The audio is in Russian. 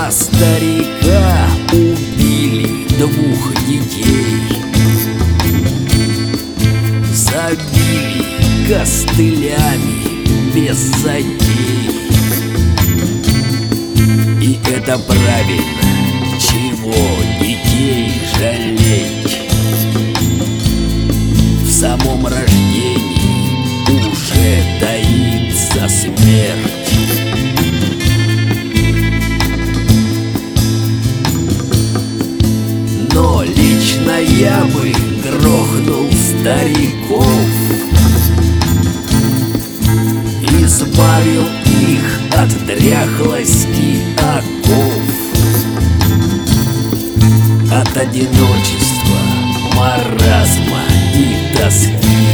Два старика убили двух детей, забили костылями без затей. И это правильно, чего детей жалеть? В самом рождении уже таится смерть. Но лично я бы грохнул стариков, избавил их от дряхлости оков, от одиночества, маразма и тоски.